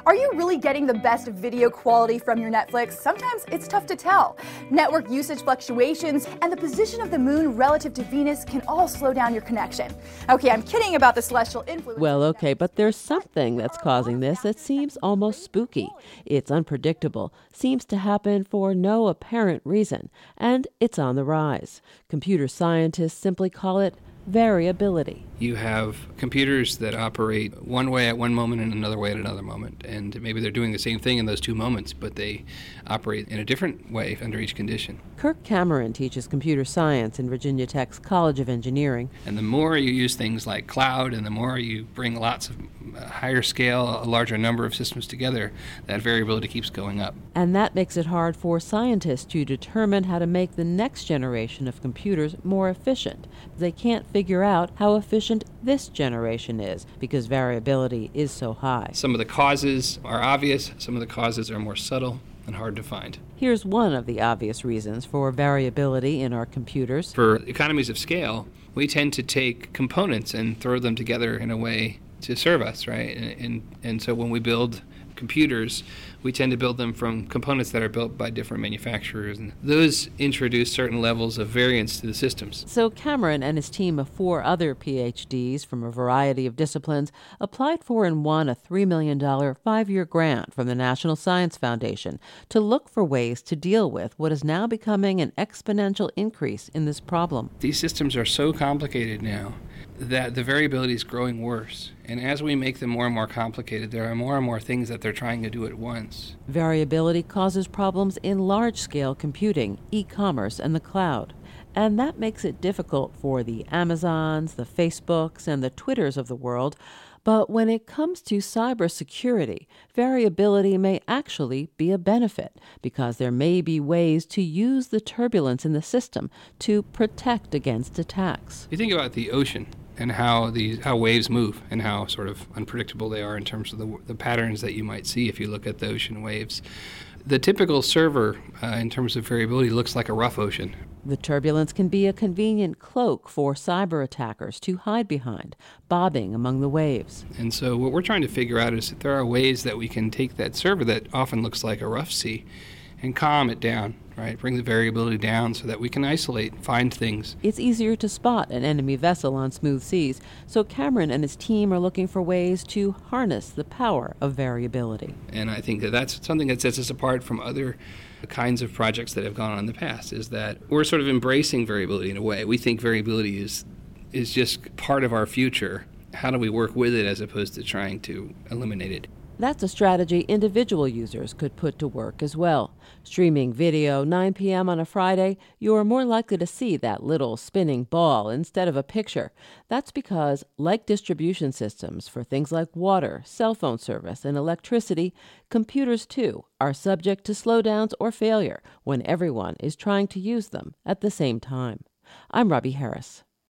Are you really getting the best video quality from your Netflix? Sometimes it's tough to tell. Network usage fluctuations and the position of the moon relative to Venus can all slow down your connection. Okay, I'm kidding about the celestial influence. Well, okay, but there's something that's causing this that seems almost spooky. It's unpredictable, seems to happen for no apparent reason, and it's on the rise. Computer scientists simply call it variability. You have computers that operate one way at one moment and another way at another moment. And maybe they're doing the same thing in those two moments, but they operate in a different way under each condition. Kirk Cameron teaches computer science in Virginia Tech's College of Engineering. And the more you use things like cloud and the more you bring lots of higher scale, a larger number of systems together, that variability keeps going up. And that makes it hard for scientists to determine how to make the next generation of computers more efficient. They can't figure out how efficient this generation is because variability is so high. Some of the causes are obvious, some of the causes are more subtle and hard to find. Here's one of the obvious reasons for variability in our computers. For economies of scale, we tend to take components and throw them together in a way to serve us, right? And so when we build computers, we tend to build them from components that are built by different manufacturers, and those introduce certain levels of variance to the systems. So Cameron and his team of 4 other PhDs from a variety of disciplines applied for and won a $3 million 5-year grant from the National Science Foundation to look for ways to deal with what is now becoming an exponential increase in this problem. These systems are so complicated now that the variability is growing worse. And as we make them more and more complicated, there are more and more things that they're trying to do at once. Variability causes problems in large-scale computing, e-commerce, and the cloud. And that makes it difficult for the Amazons, the Facebooks, and the Twitters of the world. But when it comes to cybersecurity, variability may actually be a benefit because there may be ways to use the turbulence in the system to protect against attacks. You think about the ocean and how waves move and how sort of unpredictable they are in terms of the patterns that you might see if you look at the ocean waves. The typical server in terms of variability looks like a rough ocean. The turbulence can be a convenient cloak for cyber attackers to hide behind, bobbing among the waves. And so what we're trying to figure out is if there are ways that we can take that server that often looks like a rough sea and calm it down, right? Bring the variability down so that we can isolate, find things. It's easier to spot an enemy vessel on smooth seas, so Cameron and his team are looking for ways to harness the power of variability. And I think that that's something that sets us apart from other kinds of projects that have gone on in the past, is that we're sort of embracing variability in a way. We think variability is just part of our future. How do we work with it as opposed to trying to eliminate it? That's a strategy individual users could put to work as well. Streaming video 9 p.m. on a Friday, you're more likely to see that little spinning ball instead of a picture. That's because, like distribution systems for things like water, cell phone service, and electricity, computers too are subject to slowdowns or failure when everyone is trying to use them at the same time. I'm Robbie Harris.